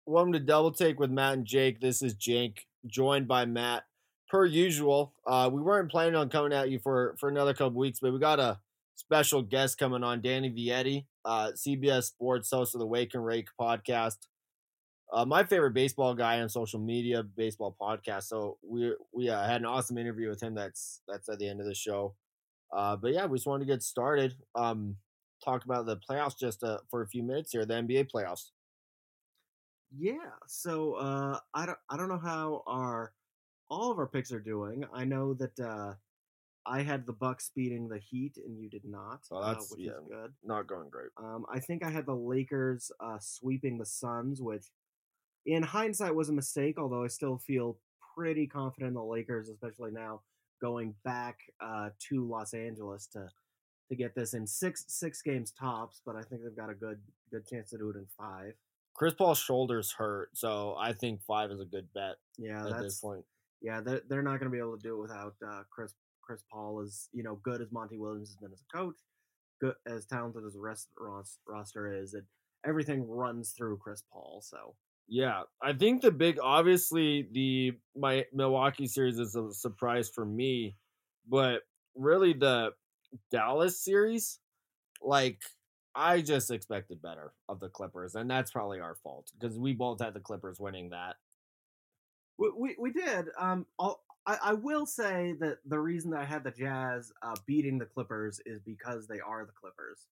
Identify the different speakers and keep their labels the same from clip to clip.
Speaker 1: Welcome to Double Take with Matt and Jake. This is Jake, joined by Matt. Per usual, we weren't planning on coming at you for another couple weeks, but we got a special guest coming on, Danny Vietti, CBS Sports host of the Wake and Rake podcast. My favorite baseball guy on social media, baseball podcast. So we had an awesome interview with him. That's at the end of the show. But yeah, we just wanted to get started. Talk about the playoffs just for a few minutes here, the NBA playoffs.
Speaker 2: Yeah, so I don't know how all of our picks are doing. I know that I had the Bucks beating the Heat and you did not,
Speaker 1: So that's
Speaker 2: which is good.
Speaker 1: not going great.
Speaker 2: I think I had the Lakers sweeping the Suns, which in hindsight was a mistake. Although I still feel pretty confident in the Lakers, especially now going back to Los Angeles to get this in six games tops. But I think they've got a good chance to do it in 5.
Speaker 1: Chris Paul's shoulder's hurt, so I think 5 is a good bet.
Speaker 2: Yeah,
Speaker 1: at this point.
Speaker 2: Yeah, they're not going to be able to do it without Chris Paul. Is good as Monty Williams has been as a coach, good as talented as the rest of the roster is. Everything runs through Chris Paul. So
Speaker 1: yeah, I think obviously my Milwaukee series is a surprise for me, but really the Dallas series, like I just expected better of the Clippers, and that's probably our fault because we both had the Clippers winning that.
Speaker 2: we did. I will say that the reason that I had the Jazz beating the Clippers is because they are the Clippers.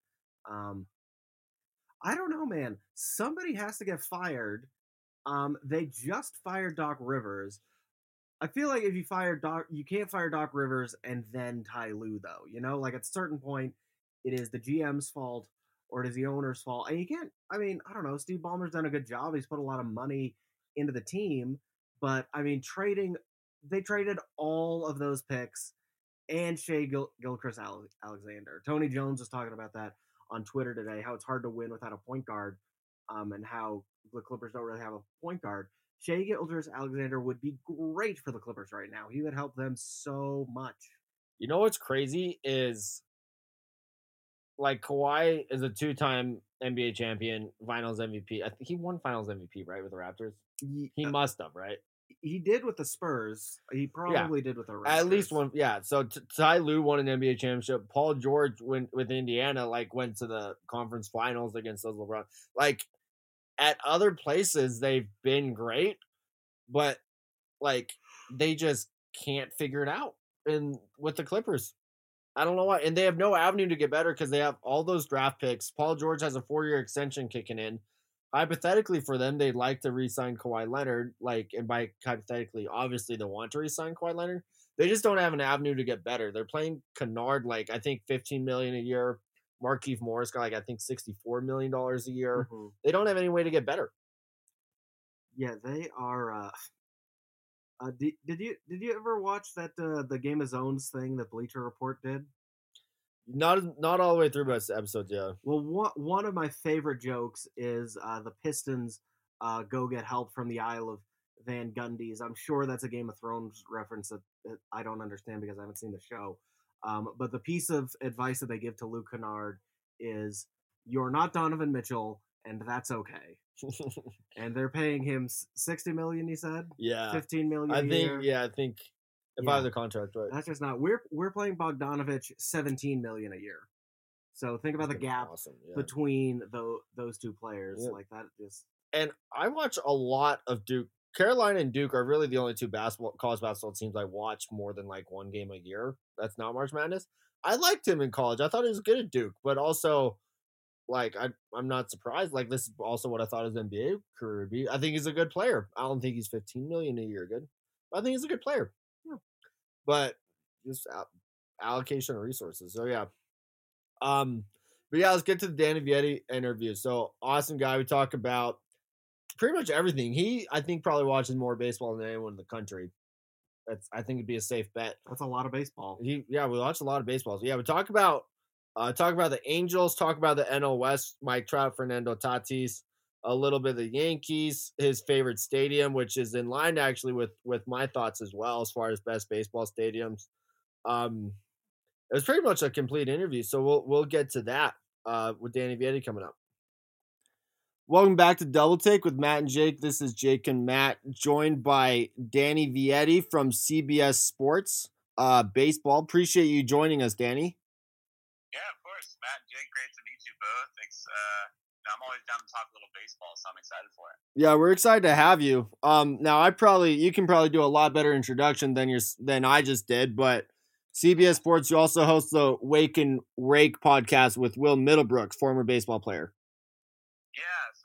Speaker 2: I don't know, man. Somebody has to get fired. They just fired Doc Rivers. I feel like if you fire Doc, you can't fire Doc Rivers and then Ty Lue, though. Like at a certain point, it is the GM's fault or it is the owner's fault. And you can't, I mean, I don't know. Steve Ballmer's done a good job. He's put a lot of money into the team. But, I mean, they traded all of those picks and Gilchrist Alexander. Tony Jones was talking about that on Twitter today, how it's hard to win without a point guard, and how the Clippers don't really have a point guard. Shai Gilgeous-Alexander would be great for the Clippers right now. He would help them so much.
Speaker 1: You know what's crazy is like Kawhi is a 2-time NBA champion, Finals MVP. I think he won Finals MVP, right, with the Raptors. He must have, right?
Speaker 2: He did with the Spurs. He probably did with the Raptors.
Speaker 1: At least one, yeah. So Ty Lue won an NBA championship. Paul George went with Indiana, went to the conference finals against those LeBron. Like at other places, they've been great, but they just can't figure it out. And with the Clippers, I don't know why. And they have no avenue to get better because they have all those draft picks. Paul George has a 4-year extension kicking in. Hypothetically, for them, they'd like to re-sign Kawhi Leonard. And by hypothetically, obviously they want to re-sign Kawhi Leonard. They just don't have an avenue to get better. They're playing Kennard I think $15 million a year. Markieff Morris got I think $64 million a year. Mm-hmm. They don't have any way to get better.
Speaker 2: Yeah, they are. Did you ever watch that the Game of Zones thing that Bleacher Report did?
Speaker 1: Not all the way through most episodes, yeah.
Speaker 2: Well, one of my favorite jokes is the Pistons go get help from the Isle of Van Gundy's. I'm sure that's a Game of Thrones reference that I don't understand because I haven't seen the show. But the piece of advice that they give to Luke Kennard is, "You're not Donovan Mitchell, and that's okay." And they're paying him $60 million. You said,
Speaker 1: yeah,
Speaker 2: $15 million.
Speaker 1: I think. If I have the contract right,
Speaker 2: that's just not. We're playing Bogdanovich $17 million a year. So think about the gap between those two players like that.
Speaker 1: And I watch a lot of Duke. Carolina and Duke are really the only two college basketball teams I watch more than one game a year. That's not March Madness. I liked him in college. I thought he was good at Duke, but also I'm not surprised. This is also what I thought his NBA career would be. I think he's a good player. I don't think he's $15 million a year good. I think he's a good player. Yeah. But just allocation of resources. So yeah. But yeah, let's get to the Danny Vietti interview. So awesome guy. We talk about pretty much everything. He, I think, probably watches more baseball than anyone in the country. I think it'd be a safe bet.
Speaker 2: That's a lot of baseball.
Speaker 1: We watch a lot of baseball. So yeah, we talk about the Angels, talk about the NL West, Mike Trout, Fernando Tatis, a little bit of the Yankees, his favorite stadium, which is in line actually with my thoughts as well as far as best baseball stadiums. It was pretty much a complete interview, so we'll get to that with Danny Vietti coming up. Welcome back to Double Take with Matt and Jake. This is Jake and Matt, joined by Danny Vietti from CBS Sports Baseball. Appreciate you joining us, Danny.
Speaker 3: Yeah, of course. Matt and Jake, great to meet you both. I'm always down to talk a little baseball, so I'm excited for it.
Speaker 1: Yeah, we're excited to have you. Now you can probably do a lot better introduction than I just did, but CBS Sports, you also host the Wake and Rake podcast with Will Middlebrooks, former baseball player.
Speaker 3: Yeah, so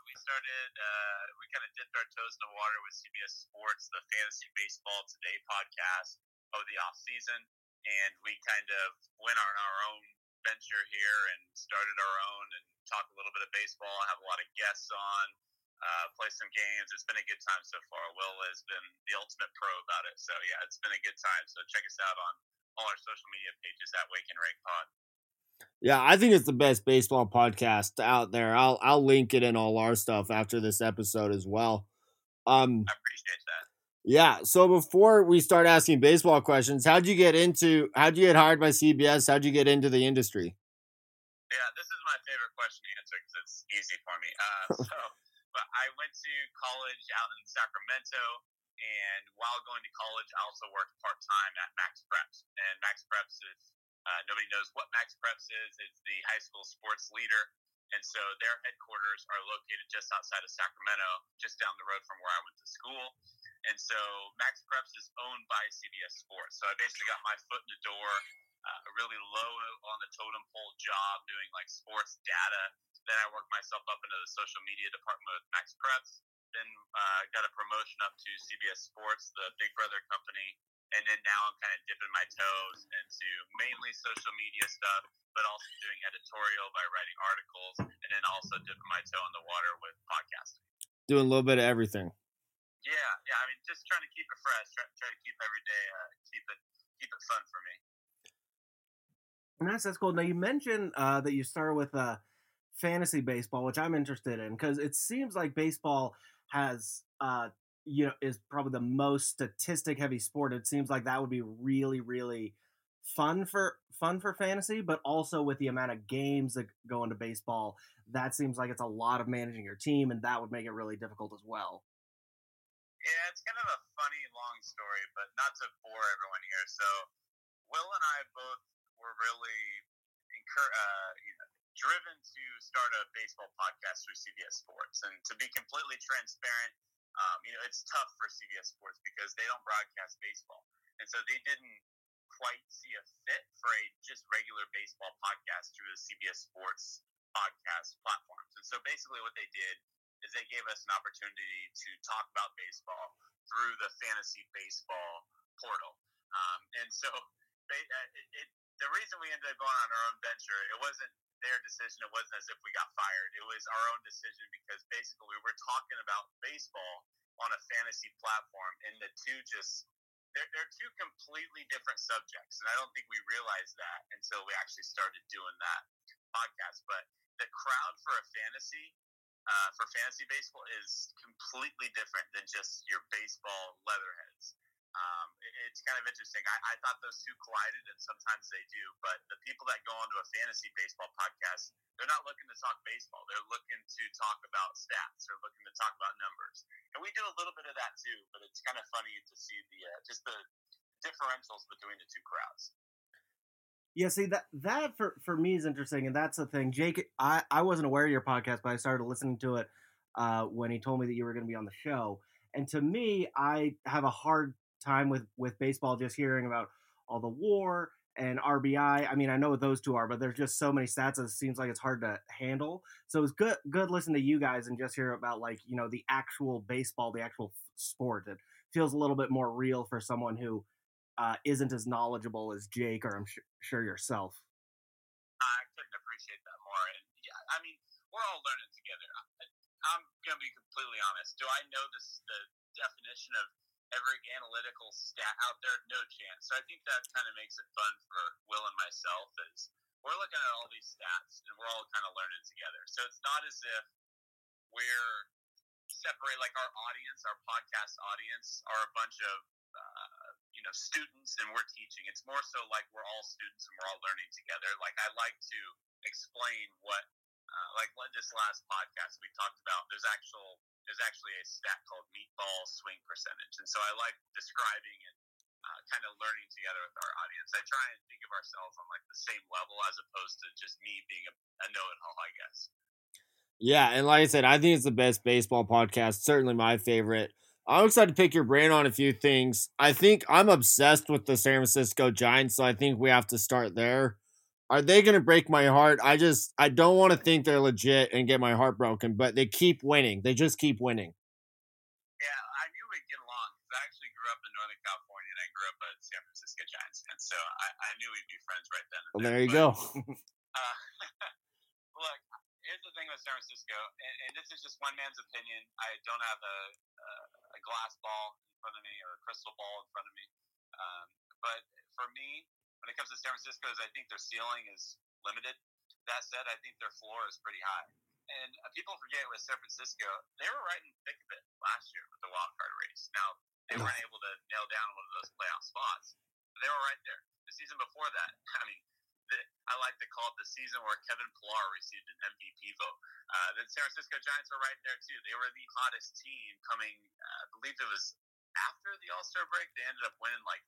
Speaker 3: we kind of dipped our toes in the water with CBS Sports, the Fantasy Baseball Today podcast over the off season, and we kind of went on our own venture here and started our own and talk a little bit of baseball. Have a lot of guests on, play some games. It's been a good time so far. Will has been the ultimate pro about it, so yeah, it's been a good time. So check us out on all our social media pages at Wake and Rake Pod.
Speaker 1: Yeah, I think it's the best baseball podcast out there. I'll link it in all our stuff after this episode as well.
Speaker 3: I appreciate that.
Speaker 1: Yeah, so before we start asking baseball questions, how'd you get hired by CBS? How'd you get into the industry?
Speaker 3: Yeah, this is my favorite question to answer because it's easy for me. But I went to college out in Sacramento, and while going to college, I also worked part-time at Max Preps. And Max Preps is, nobody knows what Max Preps is. It's the high school sports leader. And so their headquarters are located just outside of Sacramento, just down the road from where I went to school. And so Max Preps is owned by CBS Sports. So I basically got my foot in the door, a really low on the totem pole job doing like sports data. Then I worked myself up into the social media department with Max Preps. Then got a promotion up to CBS Sports, the big brother company. And then now I'm kind of dipping my toes into mainly social media stuff, but also doing editorial by writing articles, and then also dipping my toe in the water with podcasting.
Speaker 1: Doing a little bit of everything.
Speaker 3: Yeah. I mean, just trying to keep it fresh. Try to keep every day, keep it fun for me.
Speaker 2: That's cool. Now you mentioned that you started with fantasy baseball, which I'm interested in because it seems like baseball has is probably the most statistic heavy sport. It seems like that would be really, really fun for fantasy, but also with the amount of games that go into baseball, that seems like it's a lot of managing your team, and that would make it really difficult as well.
Speaker 3: Yeah, it's kind of a funny long story, but not to bore everyone here. So Will and I both were really driven to start a baseball podcast through CBS Sports, and to be completely transparent, it's tough for CBS Sports because they don't broadcast baseball. And so they didn't quite see a fit for a just regular baseball podcast through the CBS Sports podcast platforms. And so basically what they did is they gave us an opportunity to talk about baseball through the fantasy baseball portal. And so the reason we ended up going on our own venture, it wasn't their decision. It wasn't as if we got fired. It was our own decision because basically we were talking about baseball on a fantasy platform, and the two they're two completely different subjects. And I don't think we realized that until we actually started doing that podcast. But the crowd for fantasy baseball is completely different than just your baseball leatherheads. It's kind of interesting. I thought those two collided, and sometimes they do. But the people that go onto a fantasy baseball podcast, they're not looking to talk baseball. They're looking to talk about stats. They're looking to talk about numbers. And we do a little bit of that too. But it's kind of funny to see just the differentials between the two crowds.
Speaker 2: Yeah, see that for me is interesting, and that's the thing. Jake, I wasn't aware of your podcast, but I started listening to it when he told me that you were going to be on the show. And to me, I have a hard time with baseball just hearing about all the WAR and RBI. I mean, I know what those two are, but there's just so many stats that it seems like it's hard to handle. So it's good listening to you guys and just hear about the actual baseball, the actual sport. It feels a little bit more real for someone who isn't as knowledgeable as Jake or I'm sure yourself.
Speaker 3: I couldn't appreciate that more. And yeah, I mean, we're all learning together. I'm going to be completely honest. Do I know the definition of every analytical stat out there? No chance. So I think that kind of makes it fun for Will and myself is we're looking at all these stats and we're all kind of learning together. So it's not as if we're separate, like our audience, our podcast audience are a bunch of students and we're teaching. It's more so like we're all students and we're all learning together. Like I like to explain what This last podcast, we talked about there's actually a stat called meatball swing percentage, and so I like describing and kind of learning together with our audience. I try and think of ourselves on like the same level as opposed to just me being a know-it-all, I guess.
Speaker 1: Yeah, and like I said, I think it's the best baseball podcast. Certainly my favorite. I'm excited to pick your brain on a few things. I think I'm obsessed with the San Francisco Giants, so I think we have to start there. Are they going to break my heart? I don't want to think they're legit and get my heart broken, but they keep winning. They just keep winning.
Speaker 3: Yeah, I knew we'd get along because I actually grew up in Northern California and I grew up a San Francisco Giants fan, so I knew we'd be friends right then.
Speaker 1: Well, there you go.
Speaker 3: Look, here's the thing with San Francisco, and this is just one man's opinion. I don't have a glass ball in front of me or a crystal ball in front of me, but for me, when it comes to San Francisco, I think their ceiling is limited. That said, I think their floor is pretty high. And people forget with San Francisco, they were right in the thick of it last year with the wild card race. Now, they weren't able to nail down one of those playoff spots, but they were right there. The season before that, I like to call it the season where Kevin Pillar received an MVP vote. The San Francisco Giants were right there, too. They were the hottest team coming, I believe it was after the All-Star break. They ended up winning like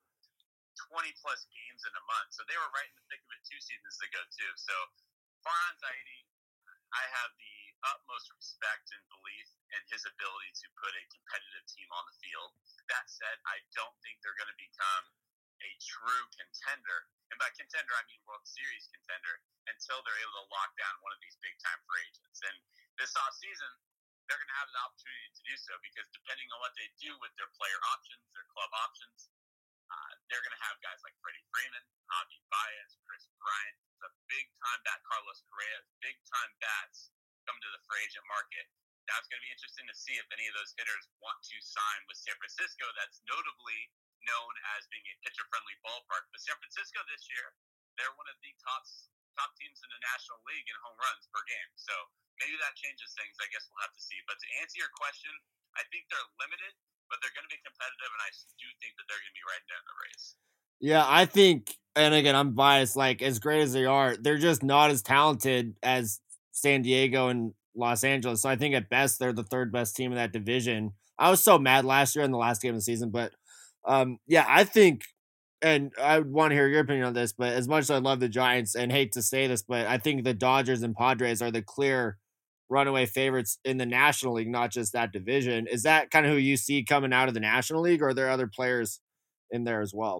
Speaker 3: 20-plus games in a month. So they were right in the thick of it 2 seasons ago, too. So Farhan Zaidi, I have the utmost respect and belief in his ability to put a competitive team on the field. That said, I don't think they're going to become a true contender. And by contender, I mean World Series contender until they're able to lock down one of these big-time free agents. And this offseason, they're going to have an opportunity to do so because depending on what they do with their player options, their club options, they're going to have guys like Freddie Freeman, Javi Baez, Chris Bryant, the big-time bat Carlos Correa, big-time bats come to the free agent market. Now it's going to be interesting to see if any of those hitters want to sign with San Francisco. That's notably known as being a pitcher-friendly ballpark. But San Francisco this year, they're one of the top teams in the National League in home runs per game. So maybe that changes things. I guess we'll have to see. But to answer your question, I think they're limited, but they're going to be competitive, and I do think that they're going to be right there in the race.
Speaker 1: Yeah, I think, and again, I'm biased, like, as great as they are, they're just not as talented as San Diego and Los Angeles. So I think at best, they're the third best team in that division. I was so mad last year in the last game of the season, but yeah, I think, and I want to hear your opinion on this, but as much as I love the Giants and hate to say this, but I think the Dodgers and Padres are the clear runaway favorites in the National League, not just that division. Is that kind of who you see coming out of the National League, or are there other players in there as well?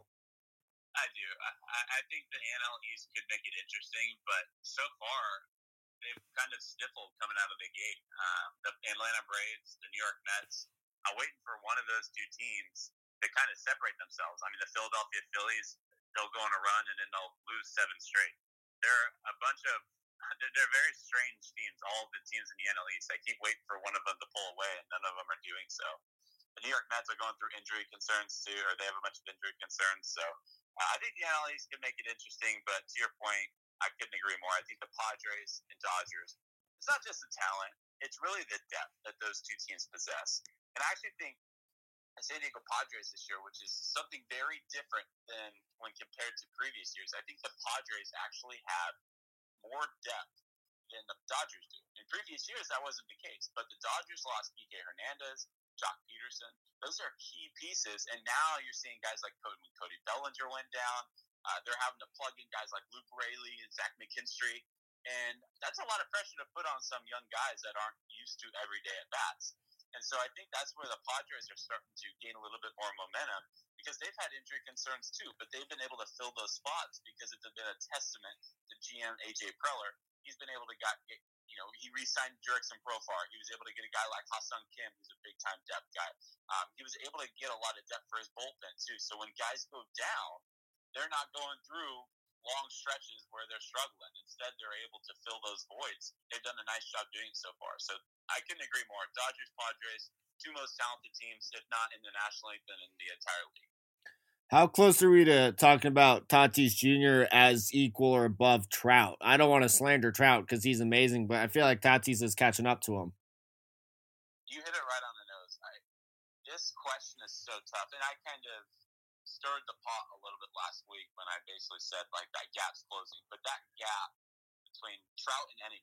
Speaker 3: I do. I think the NL East could make it interesting, but so far they've kind of sniffled coming out of the gate. The Atlanta Braves, the New York Mets. I'm waiting for one of those 2 teams to kind of separate themselves. I mean, the Philadelphia Phillies, they'll go on a run and then they'll lose 7 straight. They're very strange teams, all of the teams in the NL East. I keep waiting for one of them to pull away, and none of them are doing so. The New York Mets are going through injury concerns, too, or they have a bunch of injury concerns. So I think the NL East could make it interesting, but to your point, I couldn't agree more. I think the Padres and Dodgers, it's not just the talent, it's really the depth that those 2 teams possess. And I actually think the San Diego Padres this year, which is something very different than when compared to previous years, I think the Padres actually have more depth than the Dodgers do. In previous years, that wasn't the case, but the Dodgers lost Kike Hernandez, Jock Peterson. Those are key pieces, and now you're seeing guys like Cody Bellinger went down. They're having to plug in guys like Luke Raley and Zach McKinstry, and that's a lot of pressure to put on some young guys that aren't used to everyday at-bats. And so I think that's where the Padres are starting to gain a little bit more momentum because they've had injury concerns too, but they've been able to fill those spots because it's been a testament to GM A.J. Preller. He's been able to he re-signed Jurickson Profar. He was able to get a guy like Ha-Seong Kim, who's a big-time depth guy. He was able to get a lot of depth for his bullpen, too. So when guys go down, they're not going through long stretches where they're struggling. Instead, they're able to fill those voids. They've done a nice job doing so far. So I couldn't agree more. Dodgers, Padres, 2 most talented teams, if not in the National League, then in the entire league.
Speaker 1: How close are we to talking about Tatis Jr. as equal or above Trout? I don't want to slander Trout because he's amazing, but I feel like Tatis is catching up to him.
Speaker 3: You hit it right on the nose. This question is so tough, and I kind of stirred the pot a little bit last week when I basically said, like, that gap's closing. But that gap between Trout and anybody,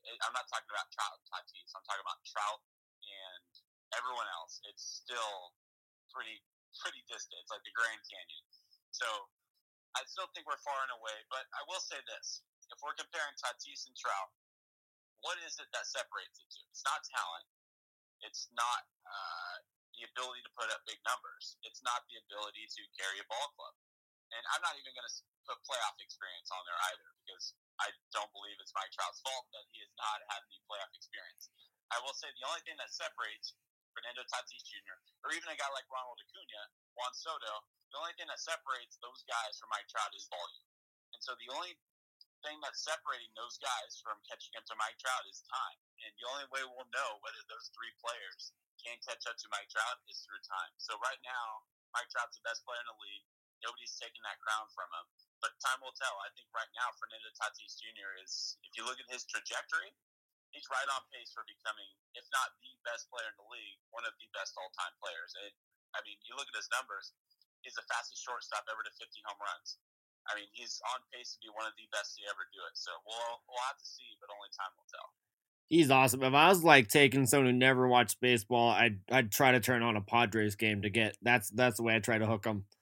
Speaker 3: I'm not talking about Trout and Tatis. I'm talking about Trout and everyone else. It's still pretty distant. It's like the Grand Canyon. So I still think we're far and away. But I will say this: if we're comparing Tatis and Trout, what is it that separates the two? It's not talent. It's not the ability to put up big numbers. It's not the ability to carry a ball club. And I'm not even going to put playoff experience on there either, because I don't believe it's Mike Trout's fault that he has not had any playoff experience. I will say the only thing that separates Fernando Tatis Jr., or even a guy like Ronald Acuna, Juan Soto, the only thing that separates those guys from Mike Trout is volume. And so the only thing that's separating those guys from catching up to Mike Trout is time. And the only way we'll know whether those three players can catch up to Mike Trout is through time. So right now, Mike Trout's the best player in the league. Nobody's taking that crown from him. But time will tell. I think right now, Fernando Tatis Jr. is, if you look at his trajectory, he's right on pace for becoming, if not the best player in the league, one of the best all-time players. And, I mean, you look at his numbers, he's the fastest shortstop ever to 50 home runs. I mean, he's on pace to be one of the best to ever do it. So we'll have to see, but only time will tell.
Speaker 1: He's awesome. If I was like taking someone who never watched baseball, I'd try to turn on a Padres game to get. That's the way I try to hook them.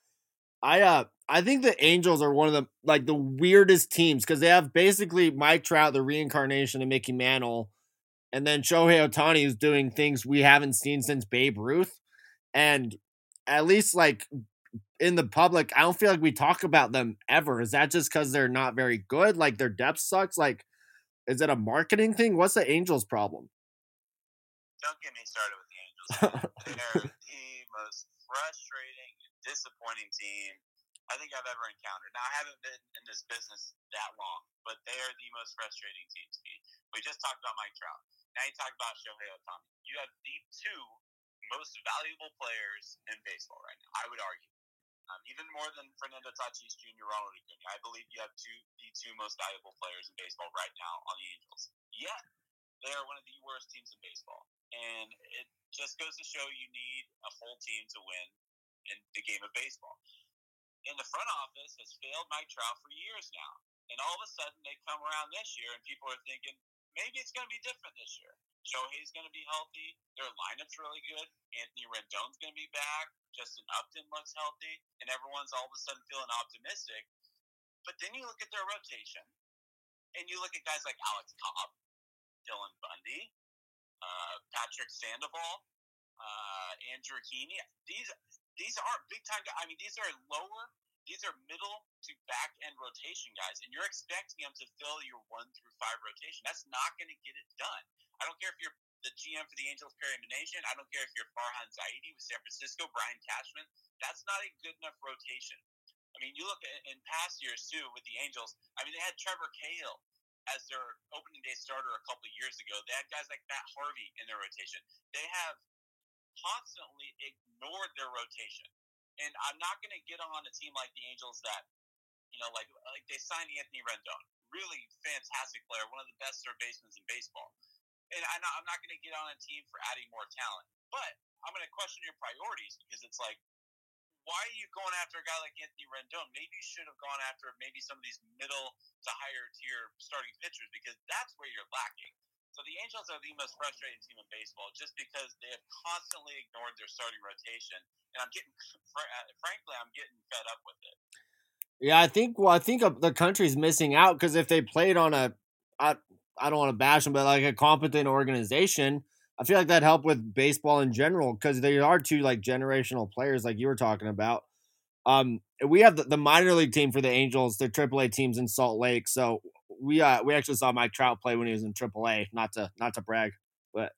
Speaker 1: I think the Angels are one of the weirdest teams because they have basically Mike Trout, the reincarnation of Mickey Mantle, and then Shohei Ohtani is doing things we haven't seen since Babe Ruth. And at least like in the public, I don't feel like we talk about them ever. Is that just because they're not very good? Like their depth sucks? Like, is it a marketing thing? What's the Angels' problem?
Speaker 3: Don't get me started with the Angels. They're the most frustrating, disappointing team I think I've ever encountered. Now, I haven't been in this business that long, but they are the most frustrating team to me. We just talked about Mike Trout. Now you talk about Shohei Ohtani. You have the two most valuable players in baseball right now, I would argue. Even more than Fernando Tatis Jr., Ronald Acuna. I believe you have the two most valuable players in baseball right now on the Angels. Yet, they are one of the worst teams in baseball. And it just goes to show you need a full team to win in the game of baseball. And the front office has failed Mike Trout for years now. And all of a sudden, they come around this year, and people are thinking, maybe it's going to be different this year. Shohei's going to be healthy. Their lineup's really good. Anthony Rendon's going to be back. Justin Upton looks healthy. And everyone's all of a sudden feeling optimistic. But then you look at their rotation, and you look at guys like Alex Cobb, Dylan Bundy, Patrick Sandoval, Andrew Heaney. These aren't big-time guys. I mean, these are lower. These are middle to back-end rotation guys, and you're expecting them to fill your 1 through 5 rotation. That's not going to get it done. I don't care if you're the GM for the Angels, Perry Minasian. I don't care if you're Farhan Zaidi with San Francisco, Brian Cashman. That's not a good enough rotation. I mean, you look at in past years, too, with the Angels. I mean, they had Trevor Cahill as their opening day starter a couple of years ago. They had guys like Matt Harvey in their rotation. They have constantly ignored their rotation. And I'm not going to get on a team like the Angels that, you know, like they signed Anthony Rendon. Really fantastic player, one of the best third basemen in baseball. And I'm not going to get on a team for adding more talent. But I'm going to question your priorities because it's like, why are you going after a guy like Anthony Rendon? Maybe you should have gone after maybe some of these middle to higher tier starting pitchers because that's where you're lacking. So the Angels are the most frustrating team in baseball just because they have constantly ignored their starting rotation. And I'm getting fed up with it.
Speaker 1: Yeah, I think the country's missing out because if they played on I don't want to bash them, but like a competent organization, I feel like that'd help with baseball in general because they are two like generational players like you were talking about. We have the minor league team for the Angels, the AAA teams in Salt Lake. So we actually saw Mike Trout play when he was in AAA. Not to brag, but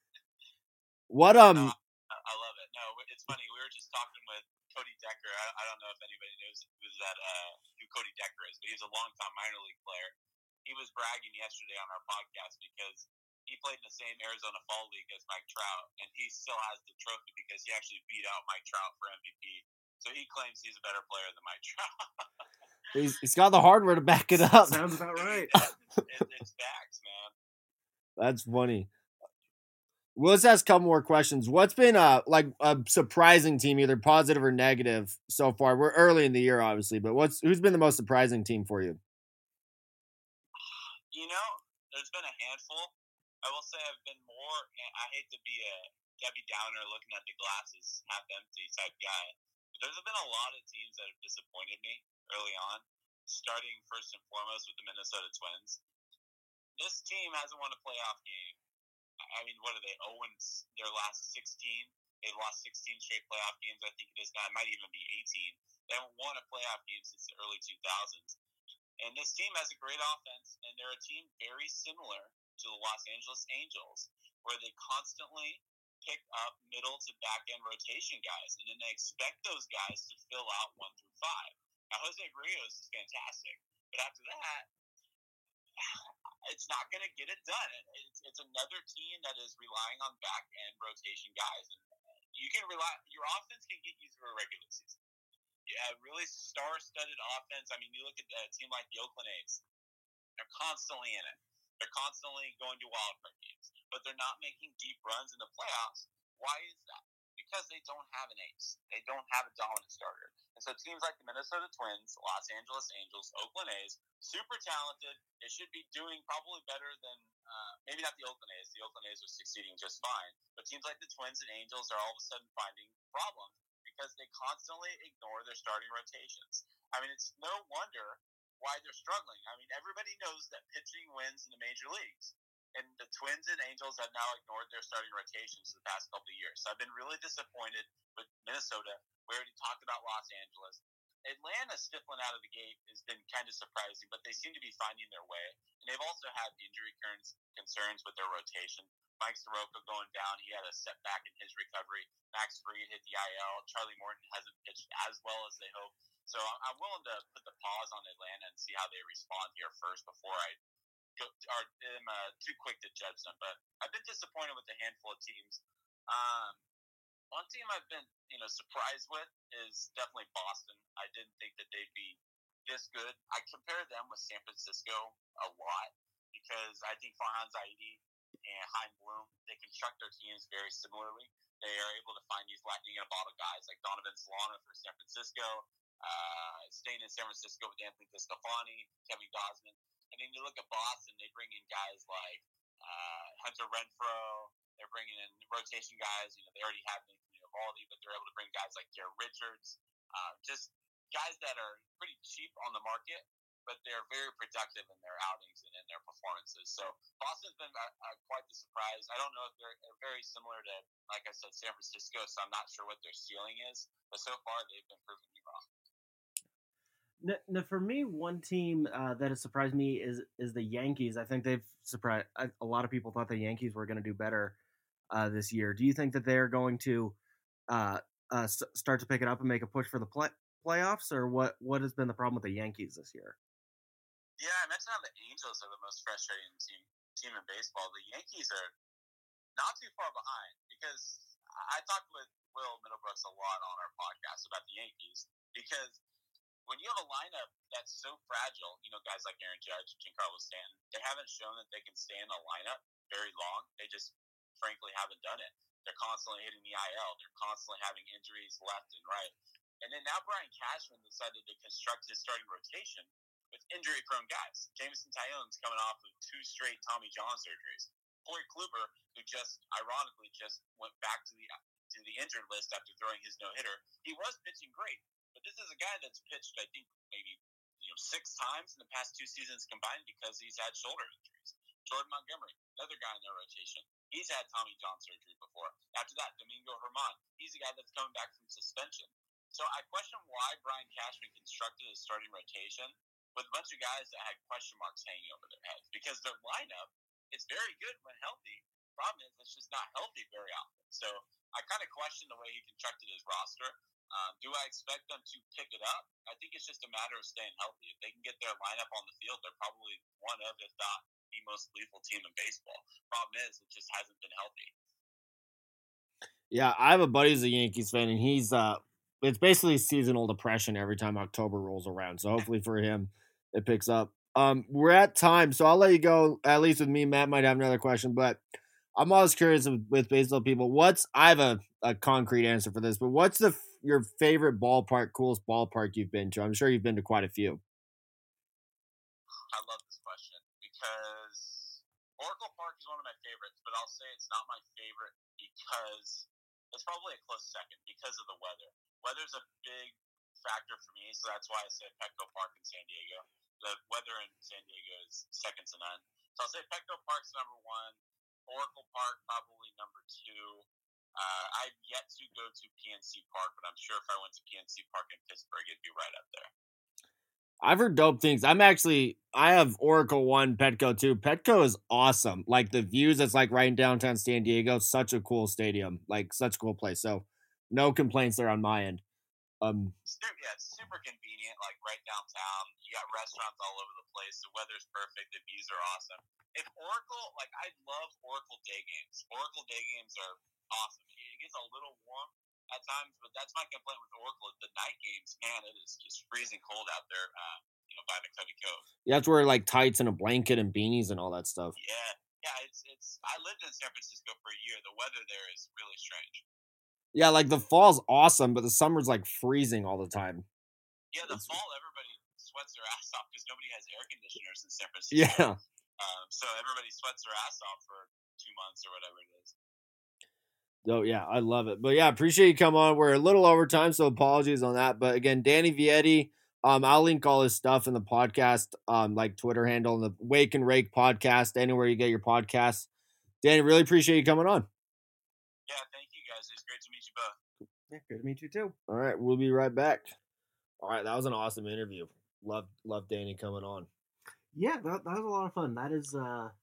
Speaker 1: what
Speaker 3: No, I love it. No, it's funny. We were just talking with Cody Decker. I don't know if anybody knows who Cody Decker is, but he's a longtime minor league player. He was bragging yesterday on our podcast because he played in the same Arizona Fall League as Mike Trout, and he still has the trophy because he actually beat out Mike Trout for MVP. So he claims he's a better player than Mike Trout.
Speaker 1: He's got the hardware to back it up.
Speaker 2: Sounds about right.
Speaker 3: It's facts, man.
Speaker 1: That's funny. Well, let's ask a couple more questions. What's been like a surprising team, either positive or negative, so far? We're early in the year, obviously, but who's been the most surprising team for you?
Speaker 3: You know, there's been a handful. I will say I've been more. I hate to be a Debbie Downer, looking at the glasses half empty type guy, but there's been a lot of teams that have disappointed me early on. Starting first and foremost with the Minnesota Twins. This team hasn't won a playoff game. I mean, what are they? Owens their last 16. They've lost 16 straight playoff games. I think it is now. It might even be 18. They haven't won a playoff game since the early 2000s. And this team has a great offense, and they're a team very similar to the Los Angeles Angels, where they constantly pick up middle to back end rotation guys, and then they expect those guys to fill out 1 through 5. Now, Jose Rios is fantastic, but after that, it's not going to get it done. It's another team that is relying on back end rotation guys. And you can rely. Your offense can get you through a regular season. Yeah, really star-studded offense. I mean, you look at a team like the Oakland A's. They're constantly in it. They're constantly going to wild card games, but they're not making deep runs in the playoffs. Why is that? Because they don't have an ace. They don't have a dominant starter. And so teams like the Minnesota Twins, Los Angeles Angels, Oakland A's, super talented. They should be doing probably better than, maybe not the Oakland A's. The Oakland A's are succeeding just fine. But teams like the Twins and Angels are all of a sudden finding problems because they constantly ignore their starting rotations. I mean, it's no wonder why they're struggling. I mean, everybody knows that pitching wins in the major leagues. And the Twins and Angels have now ignored their starting rotations the past couple of years. So I've been really disappointed with Minnesota. We already talked about Los Angeles. Atlanta stiffling out of the gate has been kind of surprising, but they seem to be finding their way. And they've also had injury concerns with their rotation. Mike Soroka going down. He had a setback in his recovery. Max Fried hit the IL. Charlie Morton hasn't pitched as well as they hoped. So I'm willing to put the pause on Atlanta and see how they respond here first before I am too quick to judge them. But I've been disappointed with a handful of teams. One team I've been surprised with is definitely Boston. I didn't think that they'd be this good. I compare them with San Francisco a lot because I think Farhan Zaidi and Chaim Bloom, they construct their teams very similarly. They are able to find these lightning in a bottle guys like Donovan Solano for San Francisco, staying in San Francisco with Anthony DeSclafani, Kevin Gausman. And then you look at Boston, they bring in guys like Hunter Renfroe. They're bringing in rotation guys. They already have Anthony Eovaldi, but they're able to bring guys like Garrett Richards. Just guys that are pretty cheap on the market, but they're very productive in their outings and in their performances. So Boston's been quite the surprise. I don't know if they're very similar to, like I said, San Francisco, so I'm not sure what their ceiling is. But so far, they've been proving me wrong.
Speaker 2: Now, for me, one team that has surprised me is the Yankees. I think they've surprised a lot of people. Thought the Yankees were going to do better this year. Do you think that they're going to start to pick it up and make a push for the playoffs, or what has been the problem with the Yankees this year?
Speaker 3: Yeah, I mentioned how the Angels are the most frustrating team in baseball. The Yankees are not too far behind because I talked with Will Middlebrooks a lot on our podcast about the Yankees because when you have a lineup that's so fragile, guys like Aaron Judge, Giancarlo Stanton, they haven't shown that they can stay in a lineup very long. They just, frankly, haven't done it. They're constantly hitting the IL. They're constantly having injuries left and right. And then now Brian Cashman decided to construct his starting rotation with injury-prone guys. Jameson Taillon's coming off of 2 straight Tommy John surgeries. Corey Kluber, who ironically went back to the injured list after throwing his no-hitter, he was pitching great. But this is a guy that's pitched, I think, maybe 6 times in the past 2 seasons combined because he's had shoulder injuries. Jordan Montgomery, another guy in their rotation, he's had Tommy John surgery before. After that, Domingo Germán, he's a guy that's coming back from suspension. So I question why Brian Cashman constructed his starting rotation with a bunch of guys that had question marks hanging over their heads because their lineup is very good when healthy. Problem is, it's just not healthy very often. So I kind of question the way he constructed his roster. Do I expect them to pick it up? I think it's just a matter of staying healthy. If they can get their lineup on the field, they're probably one of, if not the most lethal team in baseball. Problem is, it just hasn't been healthy.
Speaker 1: Yeah, I have a buddy who's a Yankees fan, and he's it's basically seasonal depression every time October rolls around. So hopefully for him, it picks up. We're at time, so I'll let you go. At least with me, Matt might have another question, but I'm always curious with baseball people. I have a concrete answer for this, but what's your favorite ballpark, coolest ballpark you've been to? I'm sure you've been to quite a few.
Speaker 3: I love this question because I'll say it's not my favorite because it's probably a close second because of the weather. Weather's a big factor for me, so that's why I said Petco Park in San Diego. The weather in San Diego is second to none. So I'll say Petco Park's number one. Oracle Park probably number two. I've yet to go to PNC Park, but I'm sure if I went to PNC Park in Pittsburgh, it'd be right up there.
Speaker 1: I've heard dope things. I have Oracle 1, Petco 2. Petco is awesome. Like the views, it's like right in downtown San Diego. Such a cool stadium. Like such a cool place. So no complaints there on my end.
Speaker 3: It's super convenient, like right downtown. You got restaurants all over the place. The weather's perfect. The views are awesome. If Oracle, like I love Oracle day games. Oracle day games are awesome. It gets a little warm at times, but that's my complaint with Oracle. The night games, man, it is just freezing cold out there. By McCovey Cove.
Speaker 1: You have to wear like tights and a blanket and beanies and all that stuff.
Speaker 3: Yeah. It's. I lived in San Francisco for a year. The weather there is really strange.
Speaker 1: Yeah, like the fall's awesome, but the summer's like freezing all the time.
Speaker 3: Yeah, the fall everybody sweats their ass off because nobody has air conditioners in San Francisco.
Speaker 1: Yeah.
Speaker 3: So everybody sweats their ass off for 2 months or whatever it is.
Speaker 1: Oh yeah, I love it. But yeah, appreciate you coming on. We're a little over time, so apologies on that. But again, Danny Vietti, I'll link all his stuff in the podcast, like Twitter handle and the Wake and Rake podcast, anywhere you get your podcasts. Danny, really appreciate you coming on.
Speaker 3: Yeah, thank you guys. It's great to meet you both.
Speaker 2: Yeah, good to meet you too.
Speaker 1: All right, we'll be right back. All right, that was an awesome interview. Love Danny coming on.
Speaker 2: Yeah, that was a lot of fun. That is,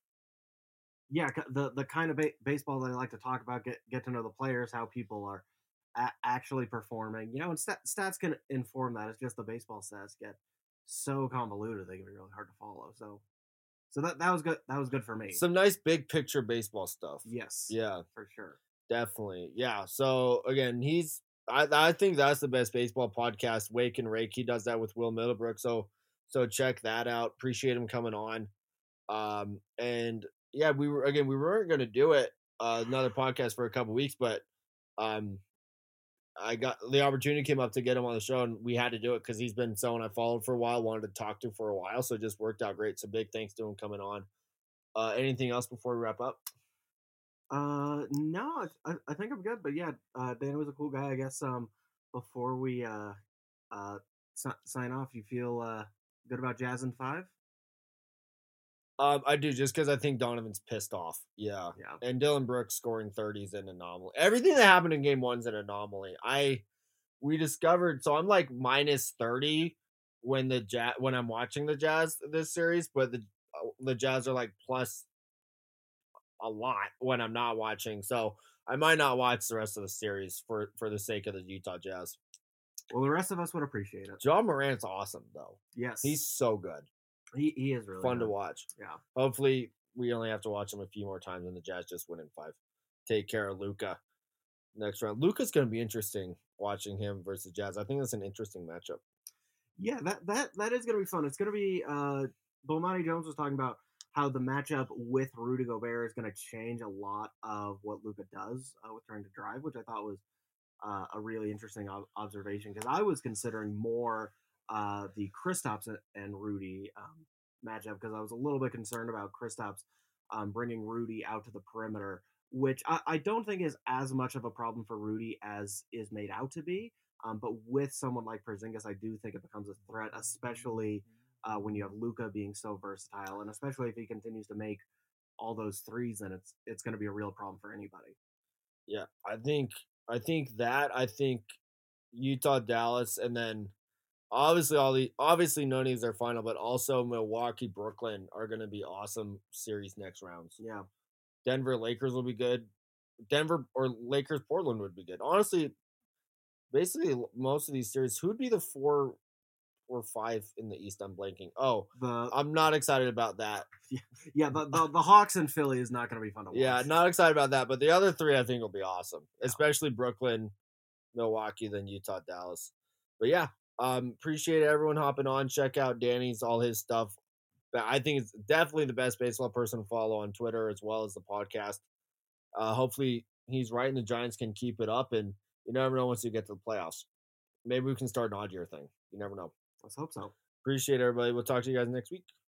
Speaker 2: the kind of baseball that I like to talk about. Get to know the players, how people are actually performing. You know, and stats can inform that. It's just the baseball stats get so convoluted they can be really hard to follow. So that was good. That was good for me.
Speaker 1: Some nice big picture baseball stuff.
Speaker 2: Yes.
Speaker 1: Yeah,
Speaker 2: for sure.
Speaker 1: Definitely. Yeah. So again, I think that's the best baseball podcast, Wake and Rake. He does that with Will Middlebrook. So check that out. Appreciate him coming on. And yeah, we weren't going to do it another podcast for a couple weeks, but I got the opportunity came up to get him on the show, and we had to do it because he's been someone I followed for a while, wanted to talk to for a while, so it just worked out great. So big thanks to him coming on. Anything else before we wrap up?
Speaker 2: No, I think I'm good. But yeah, Dan was a cool guy. I guess before we sign off, you feel good about Jazz in 5?
Speaker 1: I do, just because I think Donovan's pissed off. Yeah. And Dylan Brooks scoring 30 is an anomaly. Everything that happened in Game 1's an anomaly. We discovered, so I'm like minus 30 when I'm watching the Jazz this series, but the Jazz are like plus a lot when I'm not watching. So I might not watch the rest of the series for the sake of the Utah Jazz.
Speaker 2: Well, the rest of us would appreciate it.
Speaker 1: Ja Morant's awesome, though.
Speaker 2: Yes.
Speaker 1: He's so good.
Speaker 2: He is really
Speaker 1: fun
Speaker 2: good
Speaker 1: to watch.
Speaker 2: Yeah.
Speaker 1: Hopefully, we only have to watch him a few more times and the Jazz just win in 5. Take care of Luka next round. Luka's going to be interesting watching him versus Jazz. I think that's an interesting matchup.
Speaker 2: Yeah, that is going to be fun. It's going to be Bomani Jones was talking about how the matchup with Rudy Gobert is going to change a lot of what Luka does with trying to drive, which I thought was a really interesting observation, because I was considering more the Kristaps and Rudy matchup, because I was a little bit concerned about Kristaps bringing Rudy out to the perimeter, which I don't think is as much of a problem for Rudy as is made out to be. But with someone like Porzingis, I do think it becomes a threat, especially when you have Luka being so versatile, and especially if he continues to make all those threes, then it's going to be a real problem for anybody.
Speaker 1: Yeah, I think Utah, Dallas, and then obviously none of these are final, but also Milwaukee, Brooklyn are going to be awesome series next rounds.
Speaker 2: Yeah,
Speaker 1: Denver, Lakers will be good. Denver or Lakers, Portland would be good. Honestly, basically most of these series, who would be the 4 or 5 in the East? I'm blanking. I'm not excited about that.
Speaker 2: Yeah, the Hawks and Philly is not going to be fun to watch.
Speaker 1: Yeah, not excited about that. But the other 3 I think will be awesome, especially Brooklyn, Milwaukee, then Utah, Dallas. But yeah, appreciate everyone hopping on. Check out Danny's, all his stuff. I think it's definitely the best baseball person to follow on Twitter as well as the podcast. Hopefully he's right and the Giants can keep it up, and you never know once you get to the playoffs. Maybe we can start an odd year thing. You never know.
Speaker 2: Let's hope so.
Speaker 1: Appreciate everybody. We'll talk to you guys next week.